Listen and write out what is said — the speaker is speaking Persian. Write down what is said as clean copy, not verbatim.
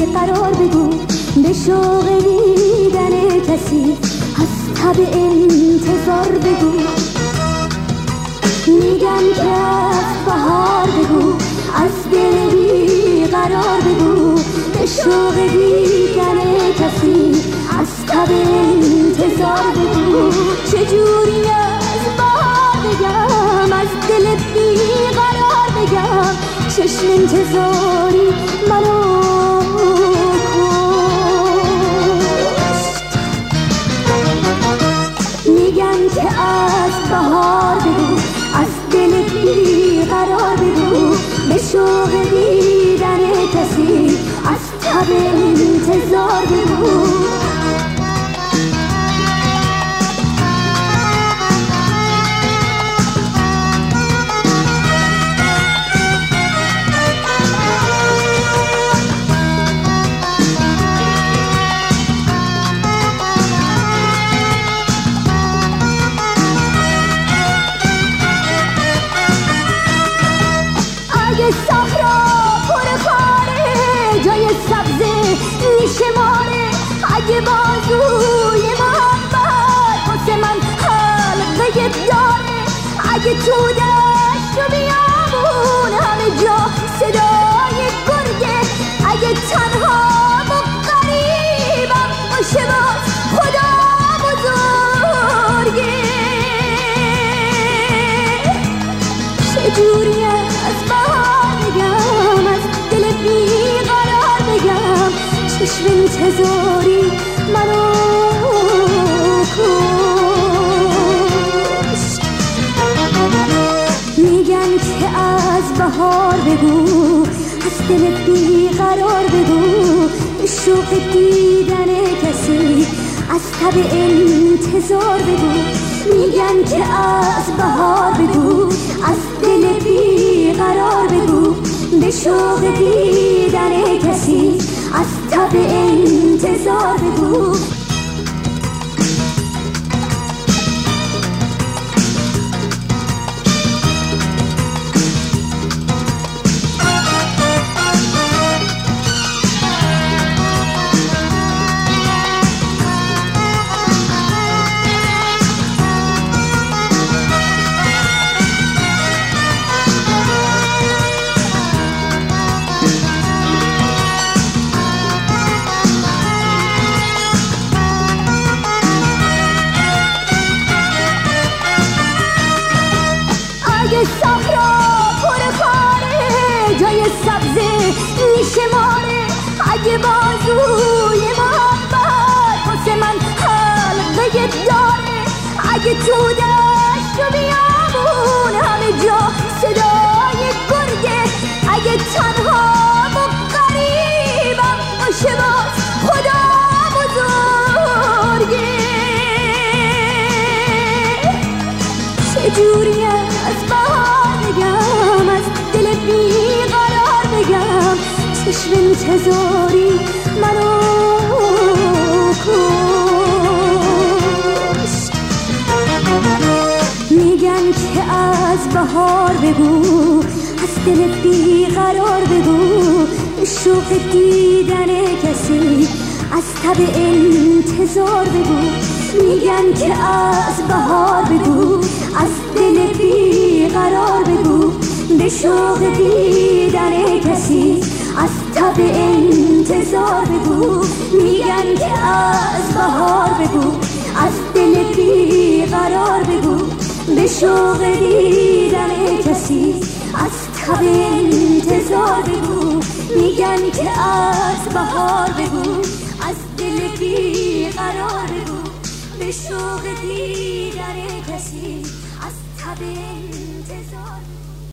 قرار بگو، به شوق دیدن کسی از تب انتظار بگو. میگن که از بهار بگو، از دل بی قرار بگو، به شوق دیدن کسی از تب انتظار بگو. چجوری از بهار بگم، از دل بی قرار بگم، چشم انتظاری منو کشت. میگن که از بهار بگو، از دل بی قرار بگو، به شوق دیدن کسی از تب انتظار بگو. صحرا پر خاره، جای سبزه میشماره، اگه بازوی محبت واسه من حلقه داره، اگه تو دشت و بیابون همه جا صدای گرگه، اگه تنها و غریبم باشه باز خدا بزرگه. چجوری از بهار بگم، از دل بی قرار بگم، چشم انتظاری منو کشت. میگن که از بهار بگو، از دل بی قرار بگو، به شوق دیدن کسی از تب انتظار بگو. میگن که از بهار بگو، از دل بی قرار بگو، به شوق دیدن کسی از تب انتظار بگو. صحرا پر خاره، جای سبزه میشماره، اگه بازوی محبت واسه من حلقه داره، اگه تو دشت و بیابون همه جا صدای گرگه، اگه تنها و غریبم باشه باز خدا بزرگه. چجوری از بهار بگم، از دل بی قرار بگم، چشم انتظاری منو کشت. میگن که از بهار بگو، از دل بی قرار بگو، به شوق دیدن کسی از تب انتظار بگو. میگن که از بهار بگو، از دل بی قرار بگو، به شوق دیدن کسی از تب انتظار بگو. میگن که از بهار بگو، از دل بی قرار بگو، به شوق دیدن کسی از تب انتظار بگو. میگن که از بهار بگو، از دل بی قرار بگو، به شوق دیدن کسی از تب انتظار.